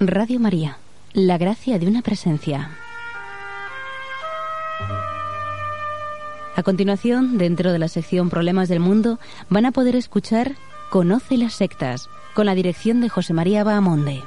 Radio María, la gracia de una presencia. A continuación, dentro de la sección Problemas del Mundo, van a poder escuchar Conoce las sectas, con la dirección de José María Bahamonde.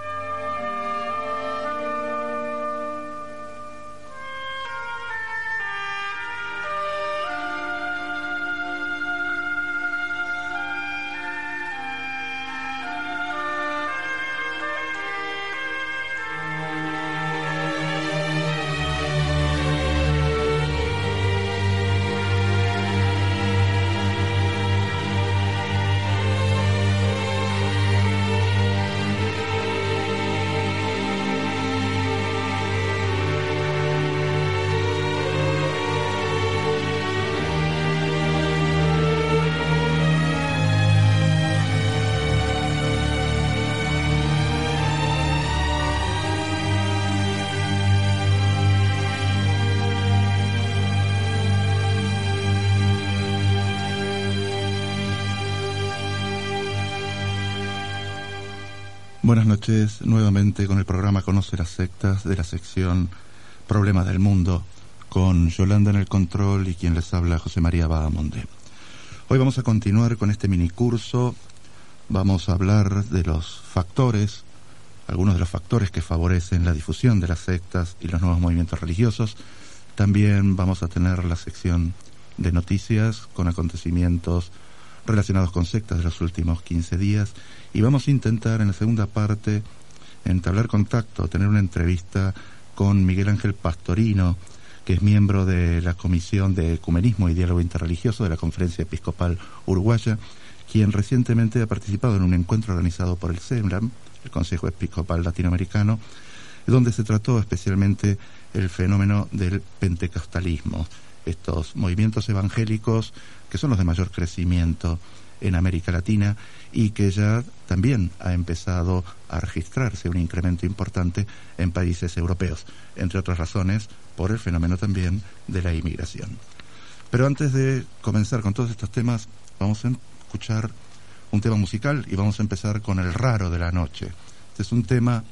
Buenas noches, nuevamente con el programa Conoce las sectas de la sección Problemas del Mundo, con Yolanda en el control y quien les habla, José María Bahamonde. Hoy vamos a continuar con este minicurso. Vamos a hablar de los factores, algunos de los factores que favorecen la difusión de las sectas y los nuevos movimientos religiosos. También vamos a tener la sección de noticias con acontecimientos relacionados con sectas de los últimos 15 días. Y vamos a intentar en la segunda parte entablar contacto, tener una entrevista con Miguel Ángel Pastorino, que es miembro de la Comisión de Ecumenismo y Diálogo Interreligioso de la Conferencia Episcopal Uruguaya, quien recientemente ha participado en un encuentro organizado por el CEMLAM, el Consejo Episcopal Latinoamericano, donde se trató especialmente el fenómeno del pentecostalismo, estos movimientos evangélicos que son los de mayor crecimiento en América Latina y que ya también ha empezado a registrarse un incremento importante en países europeos, entre otras razones por el fenómeno también de la inmigración. Pero antes de comenzar con todos estos temas, vamos a escuchar un tema musical y vamos a empezar con el raro de la noche. Este es un tema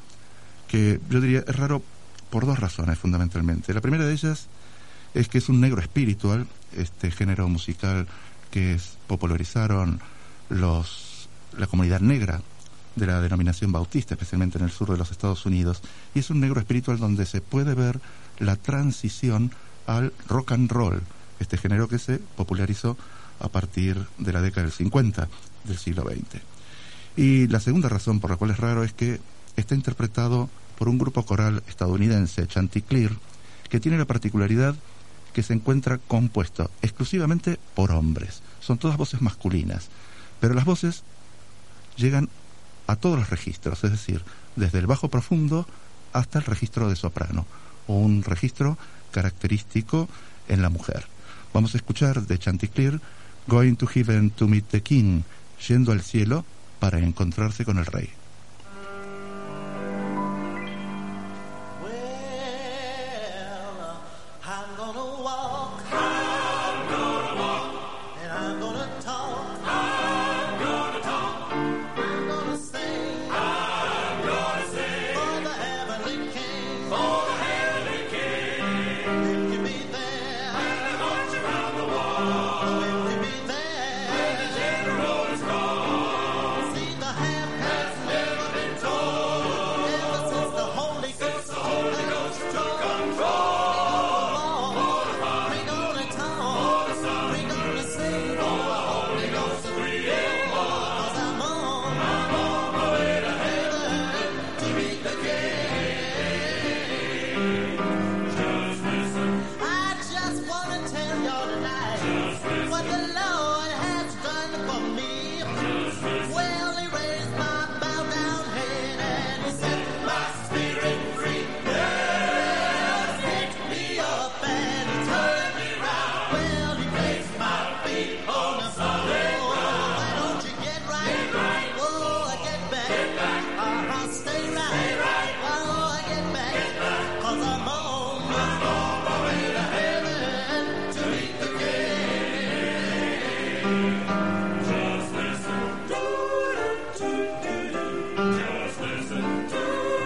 que yo diría es raro por dos razones fundamentalmente. La primera de ellas es que es un negro espiritual, este género musical que popularizaron la comunidad negra de la denominación bautista, especialmente en el sur de los Estados Unidos, y es un negro espiritual donde se puede ver la transición al rock and roll, este género que se popularizó a partir de la década del 50 del siglo XX. Y la segunda razón por la cual es raro es que está interpretado por un grupo coral estadounidense, Chanticleer, que tiene la particularidad que se encuentra compuesto exclusivamente por hombres. Son todas voces masculinas, pero las voces llegan a todos los registros, es decir, desde el bajo profundo hasta el registro de soprano, un registro característico en la mujer. Vamos a escuchar de Chanticleer Going to Heaven to Meet the King, yendo al cielo para encontrarse con el rey. Just listen.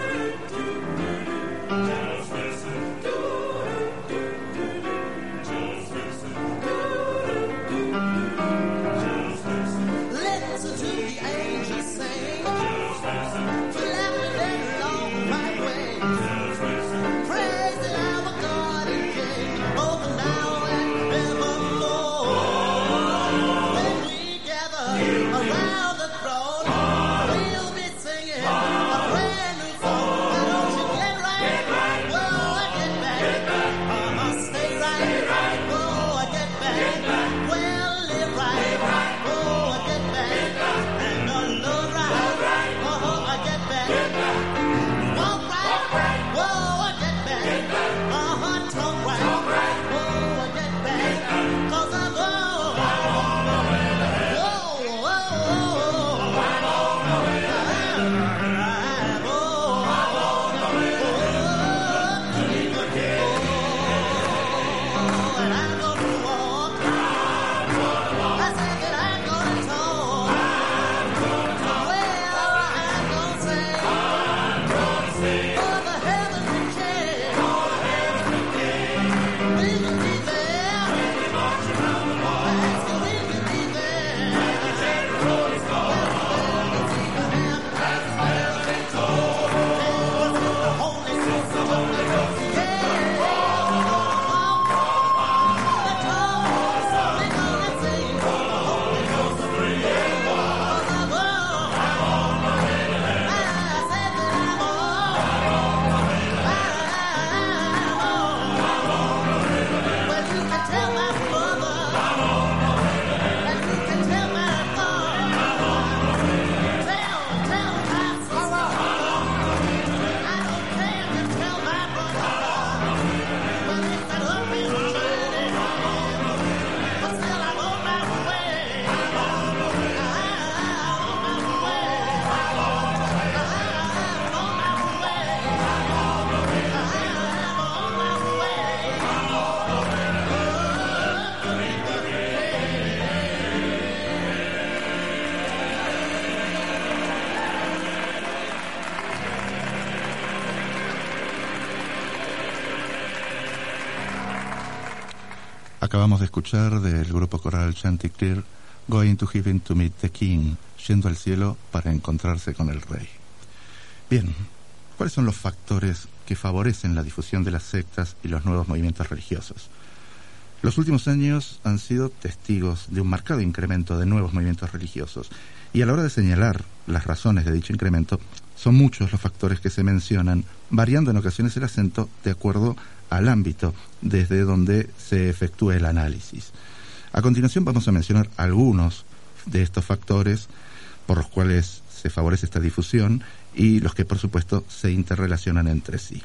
Acabamos de escuchar del grupo coral Chanticleer Going to Heaven to Meet the King, yendo al cielo para encontrarse con el rey. Bien, ¿cuáles son los factores que favorecen la difusión de las sectas y los nuevos movimientos religiosos? Los últimos años han sido testigos de un marcado incremento de nuevos movimientos religiosos, y a la hora de señalar las razones de dicho incremento, son muchos los factores que se mencionan, variando en ocasiones el acento de acuerdo al ámbito desde donde se efectúe el análisis. A continuación vamos a mencionar algunos de estos factores por los cuales se favorece esta difusión y los que por supuesto se interrelacionan entre sí.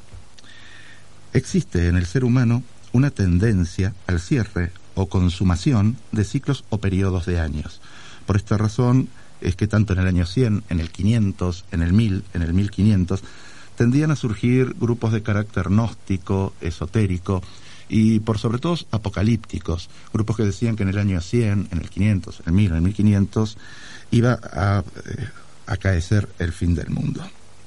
Existe en el ser humano una tendencia al cierre o consumación de ciclos o periodos de años. Por esta razón es que tanto en el año 100, en el 500, en el 1000, en el 1500, tendían a surgir grupos de carácter gnóstico, esotérico y por sobre todo apocalípticos, grupos que decían que en el año 100, en el 500, en el 1000, en el 1500 iba a acaecer el fin del mundo.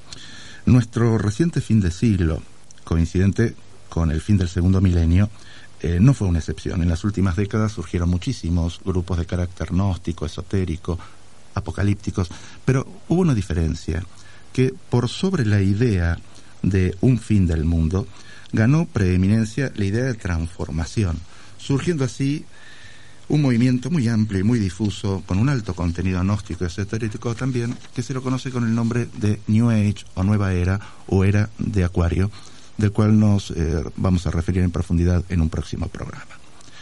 Nuestro reciente fin de siglo, coincidente con el fin del segundo milenio, no fue una excepción. En las últimas décadas surgieron muchísimos grupos de carácter gnóstico, esotérico, apocalípticos, pero hubo una diferencia, que por sobre la idea de un fin del mundo, ganó preeminencia la idea de transformación, surgiendo así un movimiento muy amplio y muy difuso, con un alto contenido gnóstico y esotérico también, que se lo conoce con el nombre de New Age o Nueva Era o Era de Acuario, del cual nos vamos a referir en profundidad en un próximo programa.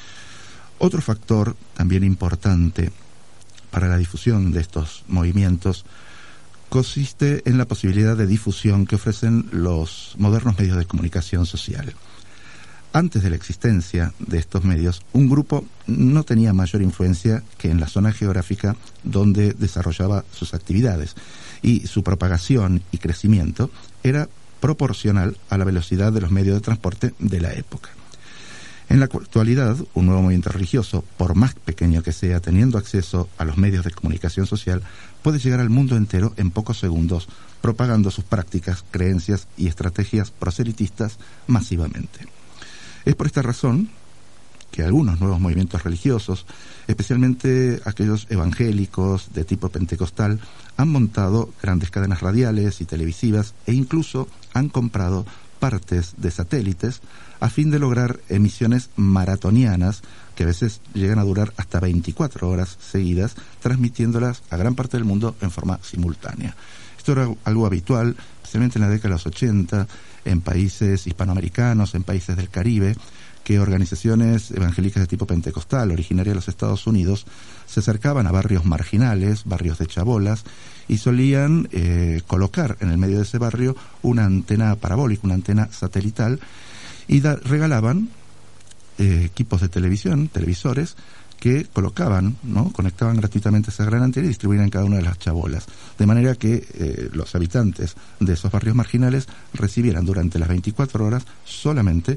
Otro factor también importante para la difusión de estos movimientos consiste en la posibilidad de difusión que ofrecen los modernos medios de comunicación social. Antes de la existencia de estos medios, un grupo no tenía mayor influencia que en la zona geográfica donde desarrollaba sus actividades, y su propagación y crecimiento era proporcional a la velocidad de los medios de transporte de la época. En la actualidad, un nuevo movimiento religioso, por más pequeño que sea, teniendo acceso a los medios de comunicación social, puede llegar al mundo entero en pocos segundos, propagando sus prácticas, creencias y estrategias proselitistas masivamente. Es por esta razón que algunos nuevos movimientos religiosos, especialmente aquellos evangélicos de tipo pentecostal, han montado grandes cadenas radiales y televisivas e incluso han comprado partes de satélites a fin de lograr emisiones maratonianas que a veces llegan a durar hasta 24 horas seguidas, transmitiéndolas a gran parte del mundo en forma simultánea. Esto era algo habitual, especialmente en la década de los 80, en países hispanoamericanos, en países del Caribe, que organizaciones evangélicas de tipo pentecostal, originarias de los Estados Unidos, se acercaban a barrios marginales, barrios de chabolas, y solían colocar en el medio de ese barrio una antena parabólica, una antena satelital, y regalaban equipos de televisión, televisores, que colocaban, ¿no?, conectaban gratuitamente esa gran antena y distribuían en cada una de las chabolas, de manera que los habitantes de esos barrios marginales recibieran durante las 24 horas solamente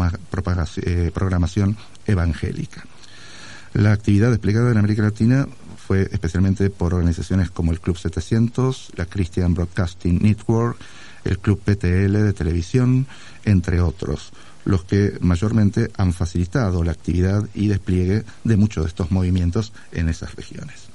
programación evangélica. La actividad desplegada en América Latina fue especialmente por organizaciones como el Club 700, la Christian Broadcasting Network, el Club PTL de televisión, entre otros, los que mayormente han facilitado la actividad y despliegue de muchos de estos movimientos en esas regiones.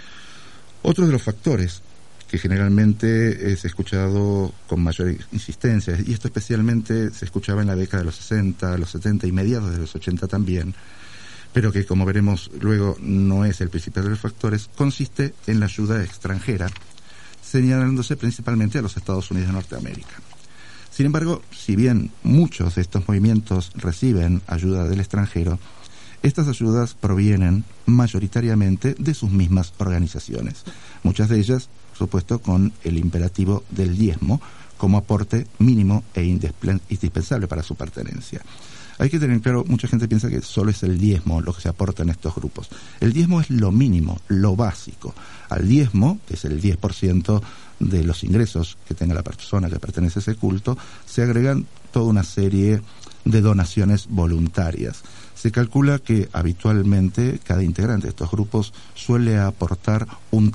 Otro de los factores que generalmente es escuchado con mayor insistencia, y esto especialmente se escuchaba en la década de los 60, los 70 y mediados de los 80 también, pero que, como veremos luego, no es el principal de los factores, consiste en la ayuda extranjera, señalándose principalmente a los Estados Unidos de Norteamérica. Sin embargo, si bien muchos de estos movimientos reciben ayuda del extranjero, estas ayudas provienen mayoritariamente de sus mismas organizaciones, muchas de ellas, por supuesto, con el imperativo del diezmo como aporte mínimo e indispensable para su pertenencia. Hay que tener claro, mucha gente piensa que solo es el diezmo lo que se aporta en estos grupos. El diezmo es lo mínimo, lo básico. Al diezmo, que es el 10% de los ingresos que tenga la persona que pertenece a ese culto, se agregan toda una serie de donaciones voluntarias. Se calcula que habitualmente cada integrante de estos grupos suele aportar un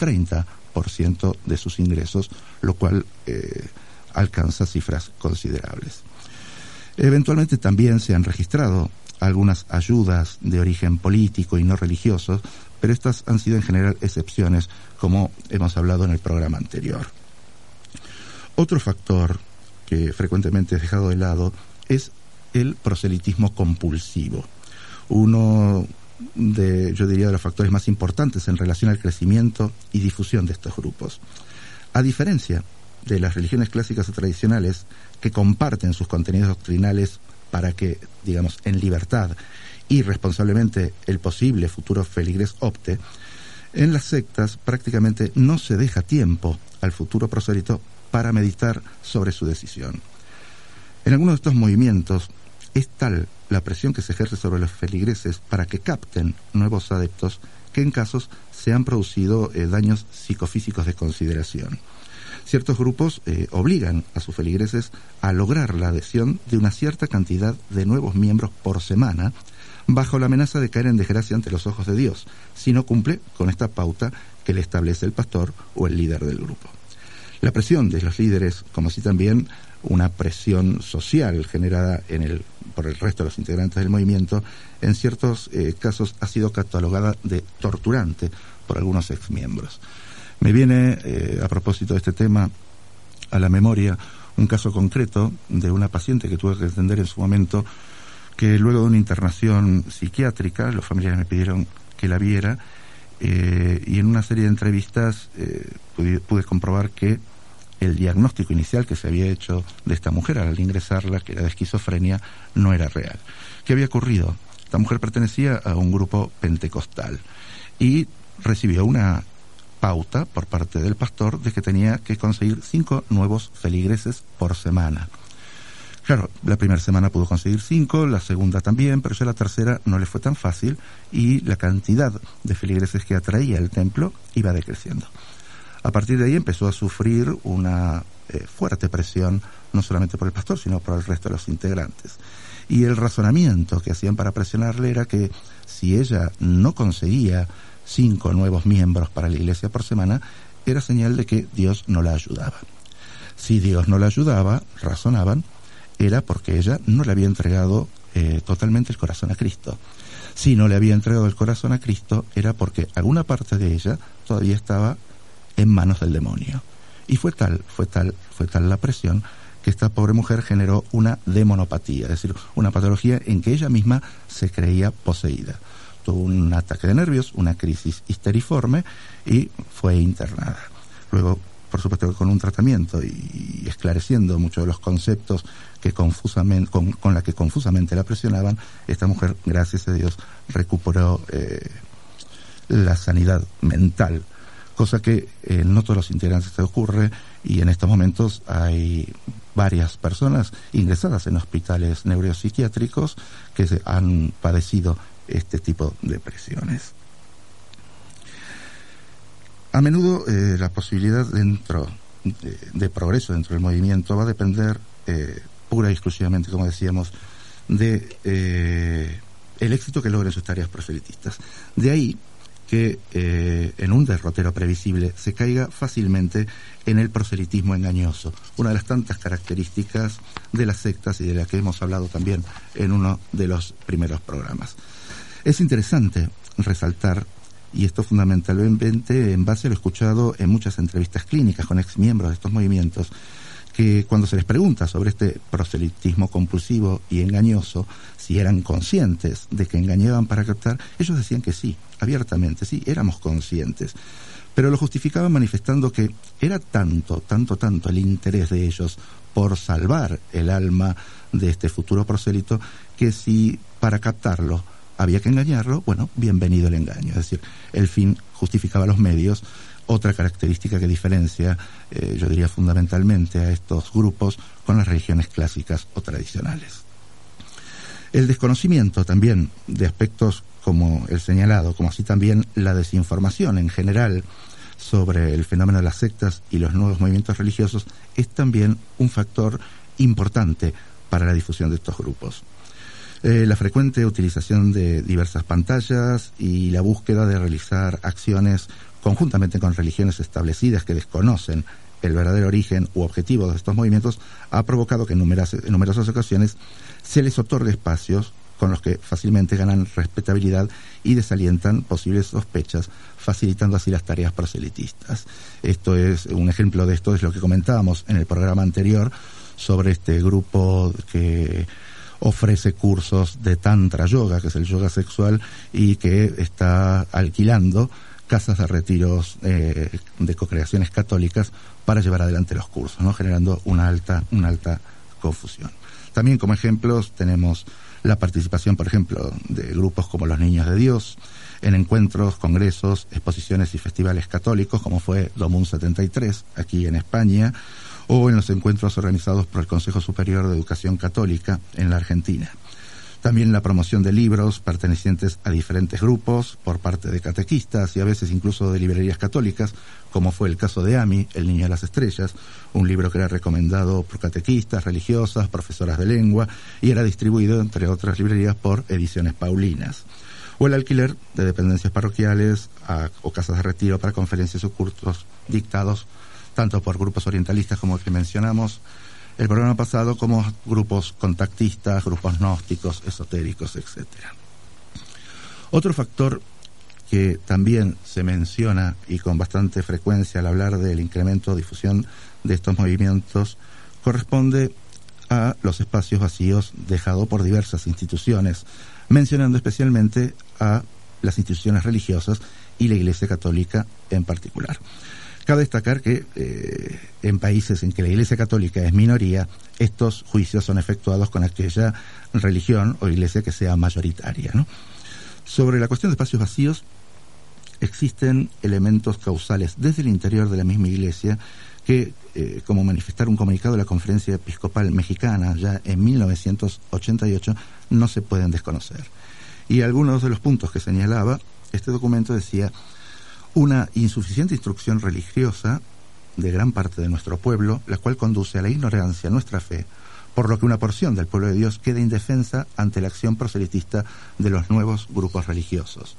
30% de sus ingresos, lo cual alcanza cifras considerables. Eventualmente también se han registrado algunas ayudas de origen político y no religioso, pero estas han sido en general excepciones, como hemos hablado en el programa anterior. Otro factor que frecuentemente es dejado de lado es el proselitismo compulsivo. Uno de los factores más importantes en relación al crecimiento y difusión de estos grupos. A diferencia de las religiones clásicas o tradicionales que comparten sus contenidos doctrinales para que, digamos, en libertad y responsablemente el posible futuro feligrés opte, en las sectas prácticamente no se deja tiempo al futuro prosélito para meditar sobre su decisión. En algunos de estos movimientos es tal la presión que se ejerce sobre los feligreses para que capten nuevos adeptos que en casos se han producido daños psicofísicos de consideración. Ciertos grupos obligan a sus feligreses a lograr la adhesión de una cierta cantidad de nuevos miembros por semana, bajo la amenaza de caer en desgracia ante los ojos de Dios, si no cumple con esta pauta que le establece el pastor o el líder del grupo. La presión de los líderes, como así también una presión social generada por el resto de los integrantes del movimiento, en ciertos casos ha sido catalogada de torturante por algunos exmiembros. Me viene, a propósito de este tema, a la memoria un caso concreto de una paciente que tuve que atender en su momento, que luego de una internación psiquiátrica, los familiares me pidieron que la viera, y en una serie de entrevistas pude comprobar que el diagnóstico inicial que se había hecho de esta mujer al ingresarla, que era de esquizofrenia, no era real. ¿Qué había ocurrido? Esta mujer pertenecía a un grupo pentecostal y recibió una pauta por parte del pastor de que tenía que conseguir 5 nuevos feligreses por semana. Claro, la primera semana pudo conseguir 5, la segunda también, pero ya la tercera no le fue tan fácil y la cantidad de feligreses que atraía el templo iba decreciendo. A partir de ahí empezó a sufrir una fuerte presión, no solamente por el pastor, sino por el resto de los integrantes. Y el razonamiento que hacían para presionarle era que si ella no conseguía 5 nuevos miembros para la iglesia por semana, era señal de que Dios no la ayudaba. Si Dios no la ayudaba, razonaban, era porque ella no le había entregado totalmente el corazón a Cristo. Si no le había entregado el corazón a Cristo, era porque alguna parte de ella todavía estaba en manos del demonio. Y fue tal la presión que esta pobre mujer generó una demonopatía, es decir, una patología en que ella misma se creía poseída. Tuvo un ataque de nervios, una crisis histeriforme y fue internada. Luego, por supuesto, con un tratamiento y esclareciendo muchos de los conceptos que confusamente, con la que confusamente la presionaban, esta mujer, gracias a Dios, recuperó la sanidad mental, cosa que no todos los integrantes se ocurre, y en estos momentos hay varias personas ingresadas en hospitales neuropsiquiátricos que han padecido este tipo de presiones. A menudo la posibilidad de progreso dentro del movimiento va a depender pura y exclusivamente, como decíamos, de el éxito que logren sus tareas proselitistas. De ahí que en un derrotero previsible se caiga fácilmente en el proselitismo engañoso, una de las tantas características de las sectas y de la que hemos hablado también en uno de los primeros programas. Es interesante resaltar, y esto fundamentalmente en base a lo escuchado en muchas entrevistas clínicas con exmiembros de estos movimientos, que cuando se les pregunta sobre este proselitismo compulsivo y engañoso, si eran conscientes de que engañaban para captar, ellos decían que sí, abiertamente, sí, éramos conscientes. Pero lo justificaban manifestando que era tanto el interés de ellos por salvar el alma de este futuro prosélito, que si para captarlo había que engañarlo, bueno, bienvenido el engaño. Es decir, el fin justificaba los medios. Otra característica que diferencia, yo diría fundamentalmente, a estos grupos con las religiones clásicas o tradicionales. El desconocimiento también de aspectos como el señalado, como así también la desinformación en general sobre el fenómeno de las sectas y los nuevos movimientos religiosos, es también un factor importante para la difusión de estos grupos. La frecuente utilización de diversas pantallas y la búsqueda de realizar acciones conjuntamente con religiones establecidas que desconocen el verdadero origen u objetivo de estos movimientos ha provocado que en numerosas ocasiones se les otorgue espacios con los que fácilmente ganan respetabilidad y desalientan posibles sospechas, facilitando así las tareas proselitistas. Esto es un ejemplo de esto, es lo que comentábamos en el programa anterior sobre este grupo que ofrece cursos de tantra yoga, que es el yoga sexual, y que está alquilando casas de retiros de congregaciones católicas para llevar adelante los cursos, ¿no? Generando una alta confusión. También como ejemplos tenemos la participación, por ejemplo, de grupos como los Niños de Dios en encuentros, congresos, exposiciones y festivales católicos, como fue Domún 73 aquí en España, o en los encuentros organizados por el Consejo Superior de Educación Católica en la Argentina. También la promoción de libros pertenecientes a diferentes grupos por parte de catequistas y a veces incluso de librerías católicas, como fue el caso de Ami, El Niño de las Estrellas, un libro que era recomendado por catequistas, religiosas, profesoras de lengua y era distribuido, entre otras librerías, por Ediciones Paulinas. O el alquiler de dependencias parroquiales o casas de retiro para conferencias o cursos dictados tanto por grupos orientalistas como el que mencionamos el programa pasado, como grupos contactistas, grupos gnósticos, esotéricos, etc. Otro factor que también se menciona y con bastante frecuencia al hablar del incremento o difusión de estos movimientos corresponde a los espacios vacíos dejados por diversas instituciones, mencionando especialmente a las instituciones religiosas y la Iglesia Católica en particular. Cabe destacar que en países en que la Iglesia Católica es minoría, estos juicios son efectuados con aquella religión o iglesia que sea mayoritaria, ¿no? Sobre la cuestión de espacios vacíos, existen elementos causales desde el interior de la misma iglesia que, como manifestar un comunicado de la Conferencia Episcopal Mexicana ya en 1988, no se pueden desconocer. Y algunos de los puntos que señalaba este documento decía: una insuficiente instrucción religiosa de gran parte de nuestro pueblo, la cual conduce a la ignorancia de nuestra fe, por lo que una porción del pueblo de Dios queda indefensa ante la acción proselitista de los nuevos grupos religiosos.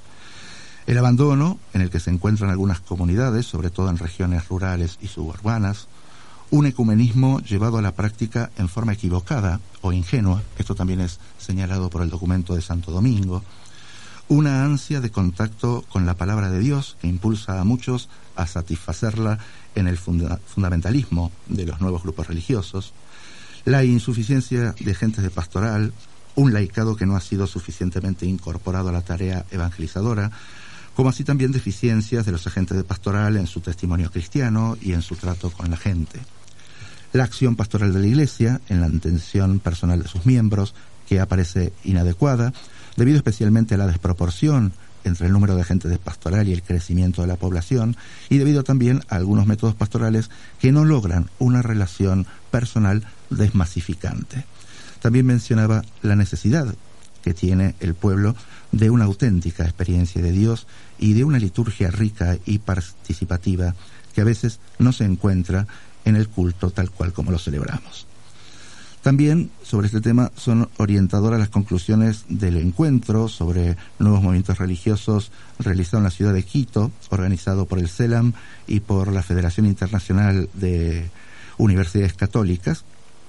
El abandono en el que se encuentran algunas comunidades, sobre todo en regiones rurales y suburbanas, un ecumenismo llevado a la práctica en forma equivocada o ingenua, esto también es señalado por el documento de Santo Domingo, una ansia de contacto con la palabra de Dios que impulsa a muchos a satisfacerla en el fundamentalismo de los nuevos grupos religiosos, la insuficiencia de agentes de pastoral, un laicado que no ha sido suficientemente incorporado a la tarea evangelizadora, como así también deficiencias de los agentes de pastoral en su testimonio cristiano y en su trato con la gente. La acción pastoral de la Iglesia en la atención personal de sus miembros, que aparece inadecuada, debido especialmente a la desproporción entre el número de agentes de pastoral y el crecimiento de la población, y debido también a algunos métodos pastorales que no logran una relación personal desmasificante. También mencionaba la necesidad que tiene el pueblo de una auténtica experiencia de Dios y de una liturgia rica y participativa que a veces no se encuentra en el culto tal cual como lo celebramos. También sobre este tema son orientadoras las conclusiones del encuentro sobre nuevos movimientos religiosos realizado en la ciudad de Quito, organizado por el CELAM y por la Federación Internacional de Universidades Católicas,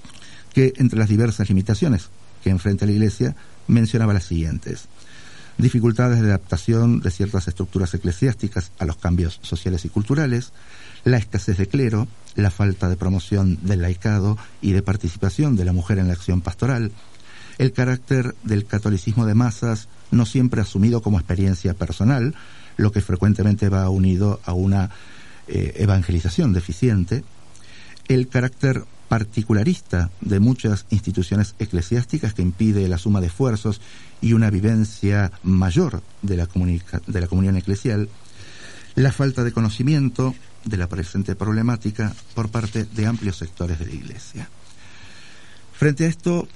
que entre las diversas limitaciones que enfrenta la Iglesia mencionaba las siguientes: dificultades de adaptación de ciertas estructuras eclesiásticas a los cambios sociales y culturales, la escasez de clero, la falta de promoción del laicado y de participación de la mujer en la acción pastoral, el carácter del catolicismo de masas no siempre asumido como experiencia personal, lo que frecuentemente va unido a una evangelización deficiente, el carácter particularista de muchas instituciones eclesiásticas que impide la suma de esfuerzos y una vivencia mayor de la comunión eclesial, la falta de conocimiento de la presente problemática por parte de amplios sectores de la Iglesia. Frente a esto,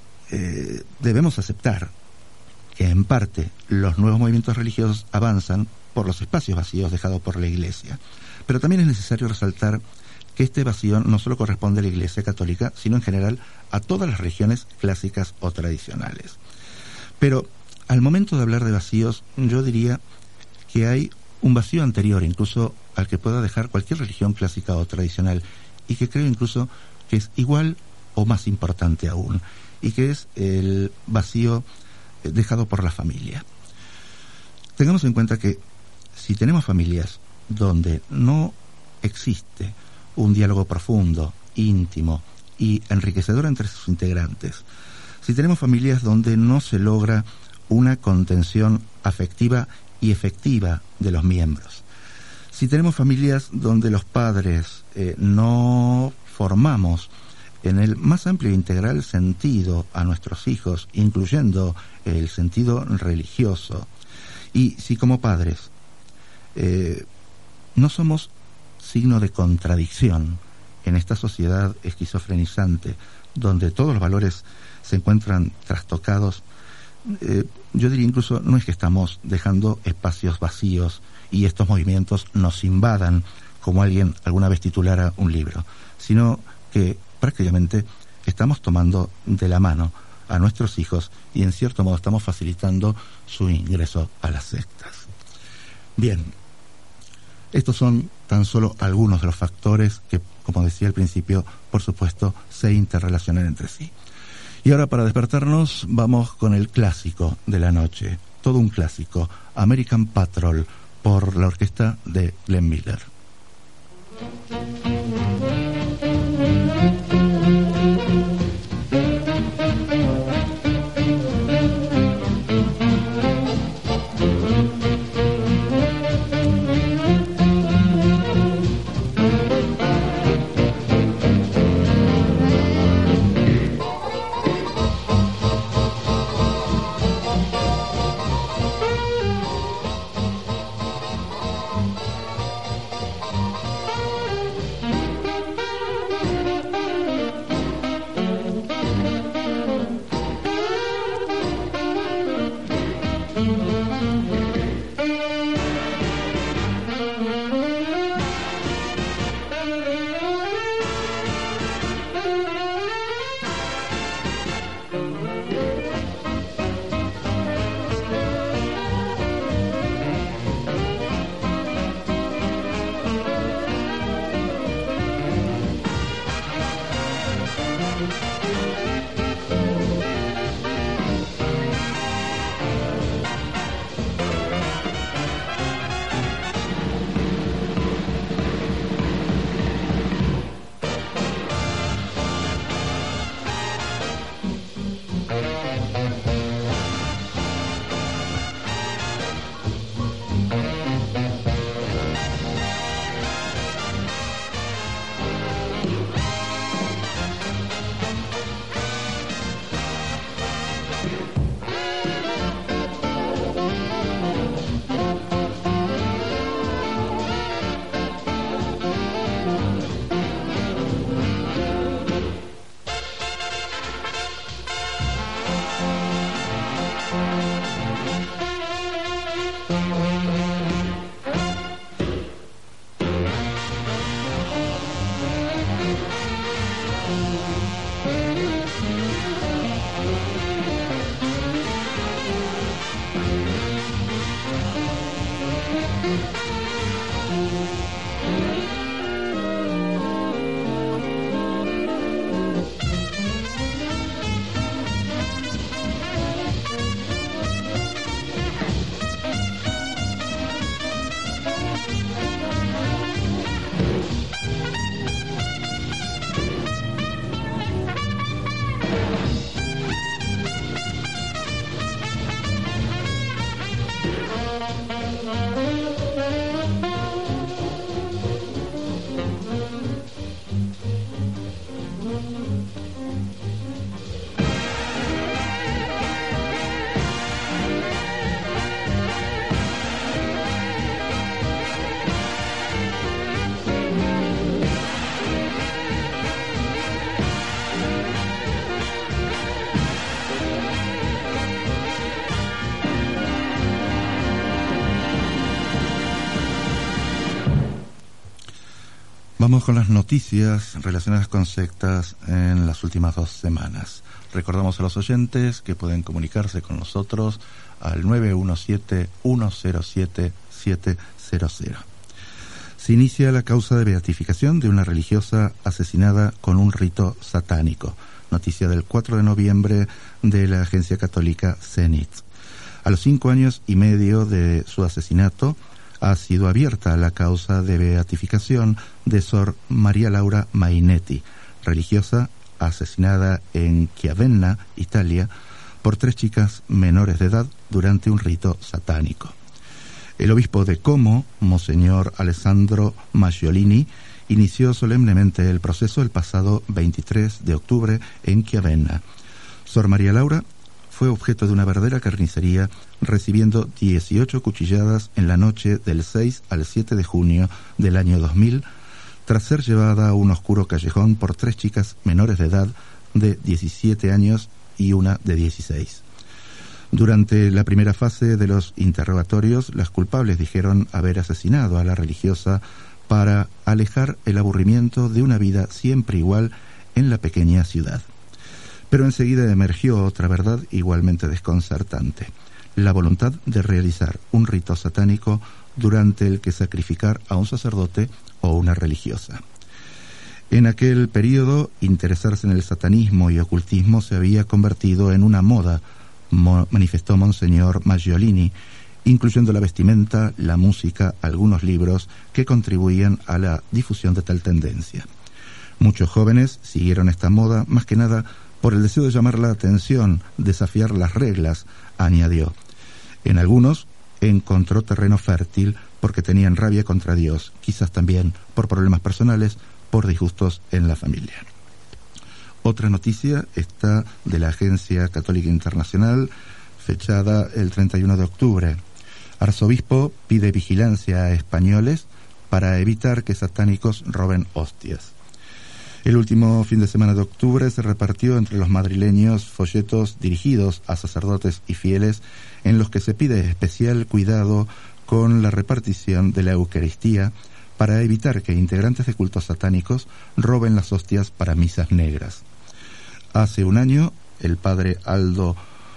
debemos aceptar que en parte los nuevos movimientos religiosos avanzan por los espacios vacíos dejados por la Iglesia, pero también es necesario resaltar que este vacío no solo corresponde a la Iglesia Católica, sino en general a todas las religiones clásicas o tradicionales. Pero al momento de hablar de vacíos, yo diría que hay un vacío anterior incluso al que pueda dejar cualquier religión clásica o tradicional, y que creo incluso que es igual o más importante aún, y que es el vacío dejado por la familia. Tengamos en cuenta que si tenemos familias donde no existe un diálogo profundo, íntimo y enriquecedor entre sus integrantes, si tenemos familias donde no se logra una contención afectiva y efectiva de los miembros, si tenemos familias donde los padres no formamos en el más amplio e integral sentido a nuestros hijos, incluyendo el sentido religioso, y si como padres no somos signo de contradicción en esta sociedad esquizofrenizante, donde todos los valores se encuentran trastocados, yo diría incluso no es que estamos dejando espacios vacíos y estos movimientos nos invadan, como alguien alguna vez titulara un libro, sino que prácticamente estamos tomando de la mano a nuestros hijos y en cierto modo estamos facilitando su ingreso a las sectas. Bien, estos son tan solo algunos de los factores que, como decía al principio, por supuesto, se interrelacionan entre sí. Y ahora, para despertarnos, vamos con el clásico de la noche, todo un clásico, American Patrol, por la orquesta de Glenn Miller. Vamos con las noticias relacionadas con sectas en las últimas 2 semanas. Recordamos a los oyentes que pueden comunicarse con nosotros al 917-107-700. Se inicia la causa de beatificación de una religiosa asesinada con un rito satánico. noticia del 4 de noviembre de la agencia católica Zenit. A los 5 años y medio de su asesinato, ha sido abierta la causa de beatificación de Sor María Laura Mainetti, religiosa asesinada en Chiavenna, Italia, por 3 chicas menores de edad durante un rito satánico. El obispo de Como, Monseñor Alessandro Maggiolini, inició solemnemente el proceso el pasado 23 de octubre en Chiavenna. Sor María Laura fue objeto de una verdadera carnicería, recibiendo 18 cuchilladas en la noche del 6 al 7 de junio del año 2000, tras ser llevada a un oscuro callejón por 3 chicas menores de edad de 17 años y una de 16. Durante la primera fase de los interrogatorios, las culpables dijeron haber asesinado a la religiosa para alejar el aburrimiento de una vida siempre igual en la pequeña ciudad. Pero enseguida emergió otra verdad igualmente desconcertante: la voluntad de realizar un rito satánico durante el que sacrificar a un sacerdote o una religiosa. En aquel período, interesarse en el satanismo y ocultismo se había convertido en una moda, manifestó Monseñor Maggiolini, incluyendo la vestimenta, la música, algunos libros que contribuían a la difusión de tal tendencia. Muchos jóvenes siguieron esta moda más que nada por el deseo de llamar la atención, desafiar las reglas, añadió. En algunos encontró terreno fértil porque tenían rabia contra Dios, quizás también por problemas personales, por disgustos en la familia. Otra noticia está de la Agencia Católica Internacional, fechada el 31 de octubre. Arzobispo pide vigilancia a españoles para evitar que satánicos roben hostias. El último fin de semana de octubre se repartió entre los madrileños folletos dirigidos a sacerdotes y fieles en los que se pide especial cuidado con la repartición de la Eucaristía para evitar que integrantes de cultos satánicos roben las hostias para misas negras. Hace un año, el padre Aldo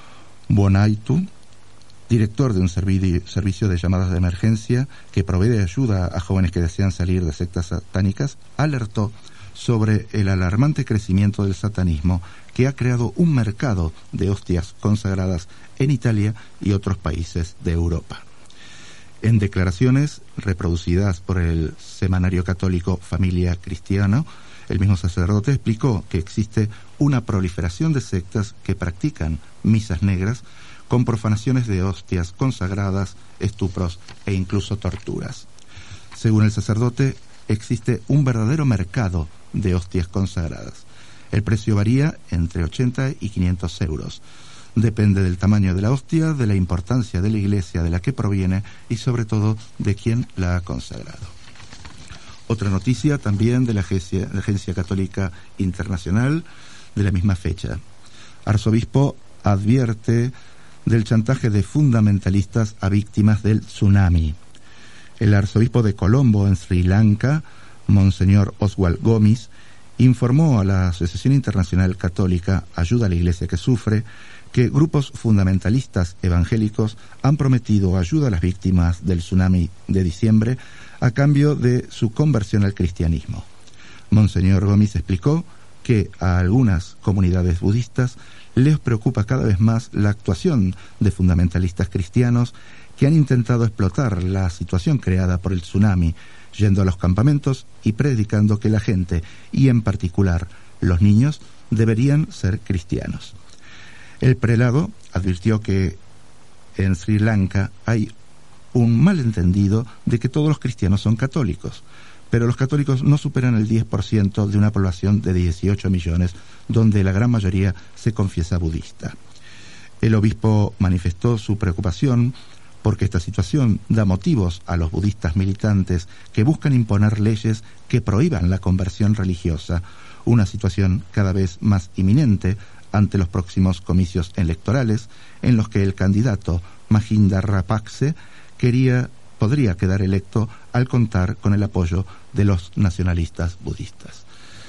Bonaitu, director de un servicio de llamadas de emergencia que provee ayuda a jóvenes que desean salir de sectas satánicas, alertó sobre el alarmante crecimiento del satanismo que ha creado un mercado de hostias consagradas en Italia y otros países de Europa. En declaraciones reproducidas por el semanario católico Familia Cristiana, el mismo sacerdote explicó que existe una proliferación de sectas que practican misas negras con profanaciones de hostias consagradas, estupros e incluso torturas. Según el sacerdote, existe un verdadero mercado de hostias consagradas. El precio varía entre 80 y 500 euros. Depende del tamaño de la hostia, de la importancia de la iglesia de la que proviene y sobre todo de quién la ha consagrado. Otra noticia también de la Agencia Católica Internacional de la misma fecha. Arzobispo advierte del chantaje de fundamentalistas a víctimas del tsunami. El arzobispo de Colombo, en Sri Lanka, Monseñor Oswald Gomis, informó a la Asociación Internacional Católica Ayuda a la Iglesia que Sufre que grupos fundamentalistas evangélicos han prometido ayuda a las víctimas del tsunami de diciembre a cambio de su conversión al cristianismo. Monseñor Gomis explicó que a algunas comunidades budistas les preocupa cada vez más la actuación de fundamentalistas cristianos que han intentado explotar la situación creada por el tsunami, yendo a los campamentos y predicando que la gente, y en particular los niños, deberían ser cristianos. El prelado advirtió que en Sri Lanka hay un malentendido de que todos los cristianos son católicos, pero los católicos no superan el 10% de una población de 18 millones, donde la gran mayoría se confiesa budista. El obispo manifestó su preocupación porque esta situación da motivos a los budistas militantes que buscan imponer leyes que prohíban la conversión religiosa, una situación cada vez más inminente ante los próximos comicios electorales en los que el candidato Mahinda Rajapakse podría quedar electo al contar con el apoyo de los nacionalistas budistas.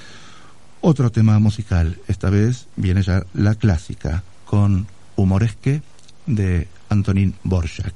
Otro tema musical, esta vez viene ya la clásica, con Humoresque de Antonín Dvořák.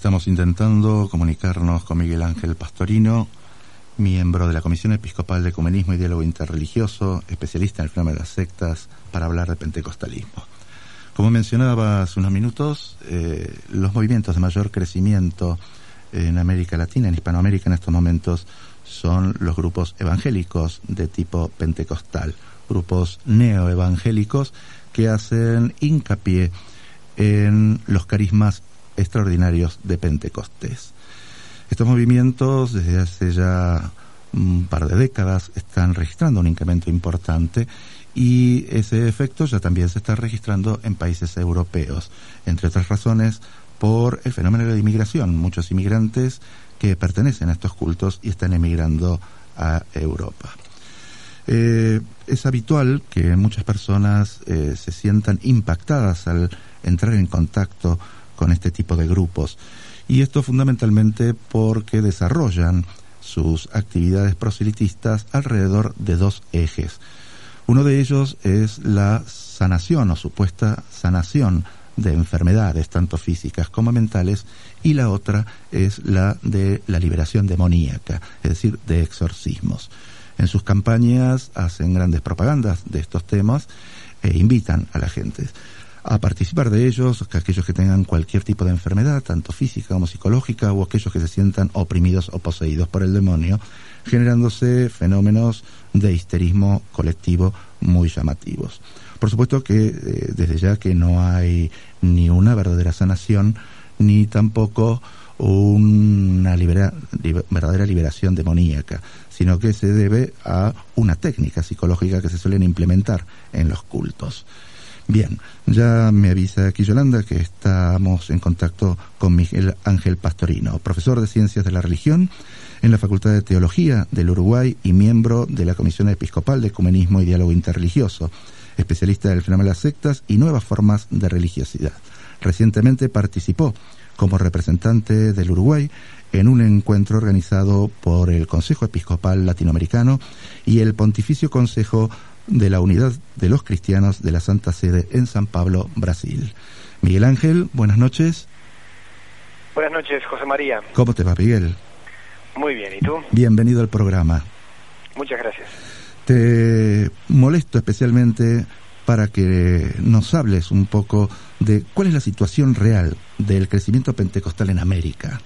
Estamos intentando comunicarnos con Miguel Ángel Pastorino, miembro de la Comisión Episcopal de Ecumenismo y Diálogo Interreligioso, especialista en el fenómeno de las sectas, para hablar de pentecostalismo. Como mencionaba hace unos minutos, los movimientos de mayor crecimiento en América Latina, en Hispanoamérica en estos momentos, son los grupos evangélicos de tipo pentecostal, grupos neoevangélicos que hacen hincapié en los carismas extraordinarios de Pentecostés. Estos movimientos desde hace ya un par de décadas están registrando un incremento importante y ese efecto ya también se está registrando en países europeos, entre otras razones por el fenómeno de la inmigración. Muchos inmigrantes que pertenecen a estos cultos y están emigrando a Europa. Es habitual que muchas personas se sientan impactadas al entrar en contacto con este tipo de grupos, y esto fundamentalmente porque desarrollan sus actividades proselitistas alrededor de dos ejes. Uno de ellos es la sanación o supuesta sanación de enfermedades, tanto físicas como mentales, y la otra es la de la liberación demoníaca, es decir, de exorcismos. En sus campañas hacen grandes propagandas de estos temas e invitan a la gente a participar de ellos, aquellos que tengan cualquier tipo de enfermedad, tanto física como psicológica, o aquellos que se sientan oprimidos o poseídos por el demonio, generándose fenómenos de histerismo colectivo muy llamativos. Por supuesto que desde ya que no hay ni una verdadera sanación, ni tampoco una verdadera liberación demoníaca, sino que se debe a una técnica psicológica que se suelen implementar en los cultos. Bien, ya me avisa aquí Yolanda que estamos en contacto con Miguel Ángel Pastorino, profesor de Ciencias de la Religión en la Facultad de Teología del Uruguay y miembro de la Comisión Episcopal de Ecumenismo y Diálogo Interreligioso, especialista del fenómeno de las sectas y nuevas formas de religiosidad. Recientemente participó como representante del Uruguay en un encuentro organizado por el Consejo Episcopal Latinoamericano y el Pontificio Consejo de la Unidad de los Cristianos de la Santa Sede en San Pablo, Brasil. Miguel Ángel, buenas noches. Buenas noches, José María. ¿Cómo te va, Miguel? Muy bien, ¿y tú? Bienvenido al programa. Muchas gracias. Te molesto especialmente para que nos hables un poco de cuál es la situación real del crecimiento pentecostal en América.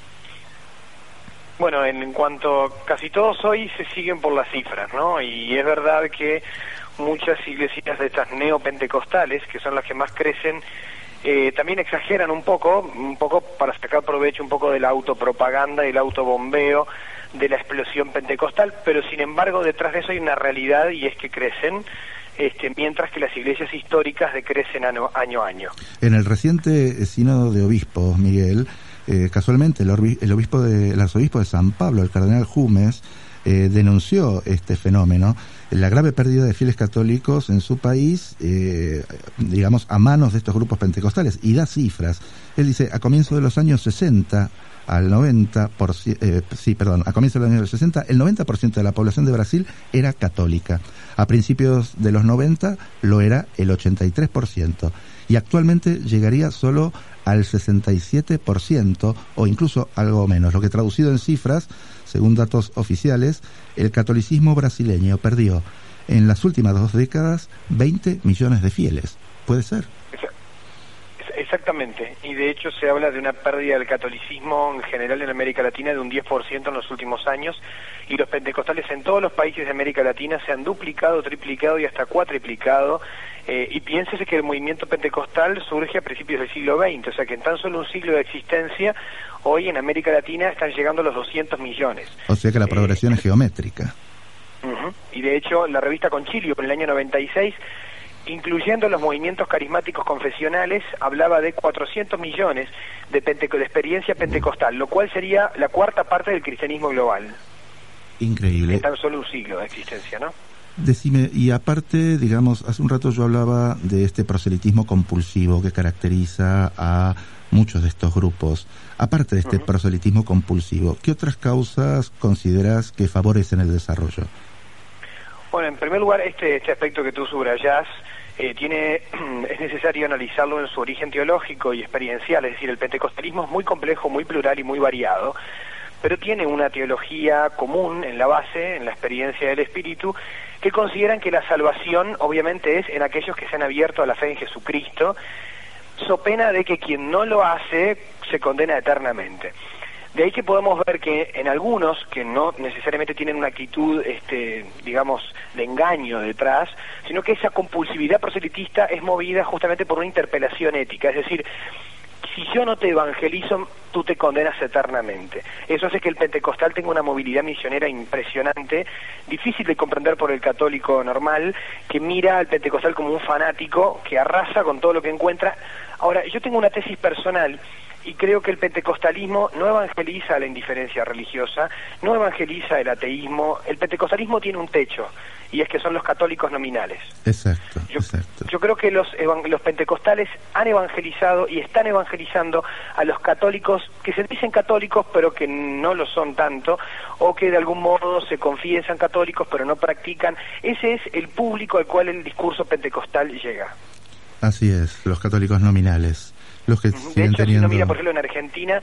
Bueno, en cuanto casi todos hoy se siguen por las cifras, ¿no? Y es verdad que muchas iglesias de estas neopentecostales, que son las que más crecen, también exageran un poco para sacar provecho un poco de la autopropaganda y el autobombeo de la explosión pentecostal, pero sin embargo detrás de eso hay una realidad, y es que crecen, mientras que las iglesias históricas decrecen año a año. En el reciente sínodo de obispos, Miguel, casualmente el arzobispo de San Pablo, el cardenal Jumes, denunció este fenómeno, la grave pérdida de fieles católicos en su país, digamos, a manos de estos grupos pentecostales, y da cifras. Él dice, a comienzos de los años 60, a comienzos de los años 60, el 90% de la población de Brasil era católica. A principios de los 90 lo era el 83%, y actualmente llegaría solo al 67% o incluso algo menos, lo que traducido en cifras, según datos oficiales, el catolicismo brasileño perdió en las últimas 2 décadas 20 millones de fieles. ¿Puede ser? Exactamente, y de hecho se habla de una pérdida del catolicismo en general en América Latina de un 10% en los últimos años, y los pentecostales en todos los países de América Latina se han duplicado, triplicado y hasta cuatriplicado, y piénsese que el movimiento pentecostal surge a principios del siglo XX, o sea que en tan solo un siglo de existencia, hoy en América Latina están llegando a los 200 millones. O sea que la progresión es geométrica. Y de hecho la revista Concilio en el año 96, incluyendo los movimientos carismáticos confesionales, hablaba de 400 millones de experiencia pentecostal, lo cual sería la 4ª parte del cristianismo global. Increíble. En tan solo un siglo de existencia, ¿no? Decime, y aparte, digamos, hace un rato yo hablaba de este proselitismo compulsivo que caracteriza a muchos de estos grupos. Aparte de este proselitismo compulsivo, ¿qué otras causas consideras que favorecen el desarrollo? Bueno, en primer lugar, este aspecto que tú subrayás, es necesario analizarlo en su origen teológico y experiencial, es decir, el pentecostalismo es muy complejo, muy plural y muy variado, pero tiene una teología común en la base, en la experiencia del Espíritu, que consideran que la salvación obviamente es en aquellos que se han abierto a la fe en Jesucristo, so pena de que quien no lo hace se condena eternamente. De ahí que podemos ver que en algunos que no necesariamente tienen una actitud, digamos, de engaño detrás, sino que esa compulsividad proselitista es movida justamente por una interpelación ética, es decir, si yo no te evangelizo, tú te condenas eternamente. Eso hace que el pentecostal tenga una movilidad misionera impresionante, difícil de comprender por el católico normal, que mira al pentecostal como un fanático que arrasa con todo lo que encuentra. Ahora, yo tengo una tesis personal, y creo que el pentecostalismo no evangeliza la indiferencia religiosa, no evangeliza el ateísmo. El pentecostalismo tiene un techo, y es que son los católicos nominales. Exacto. Yo creo que los pentecostales han evangelizado y están evangelizando a los católicos que se dicen católicos pero que no lo son tanto, o que de algún modo se confiesan católicos pero no practican. Ese es el público al cual el discurso pentecostal llega. Así es, los católicos nominales. Los que de hecho, si uno mira, por ejemplo, en Argentina,